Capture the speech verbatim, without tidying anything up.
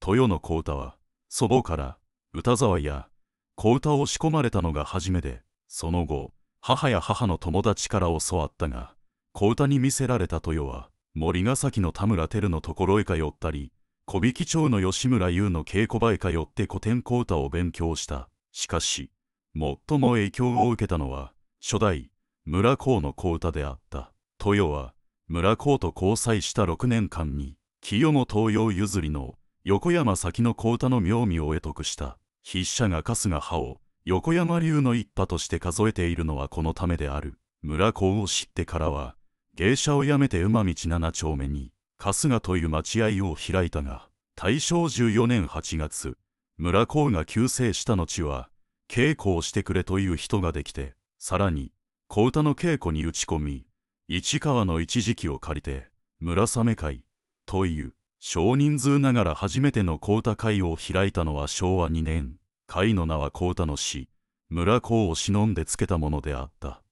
豊の小唄は祖母から歌沢や小唄を仕込まれたのが初めで、その後母や母の友達から教わったが、小唄に魅せられた豊は森ヶ崎の田村照のところへ通ったり、小引町の吉村優の稽古場へ通って古典小唄を勉強した。しかし最も影響を受けたのは初代村光の小唄であった。豊は村光と交際したろくねんかんに清も東洋譲りの横山崎の小唄の妙味を得得した。筆者が春日派を横山流の一派として数えているのはこのためである。村光を知ってからは芸者を辞めて馬道七丁目に春日という待合を開いたが、大正じゅうよねんはちがつ、村光が急逝した後は稽古をしてくれという人ができて、さらに小唄の稽古に打ち込み、市川の一時期を借りて村雨会という少人数ながら初めての小唄会を開いたのはしょうわにねん。会の名は小唄の詩、村光を忍んでつけたものであった。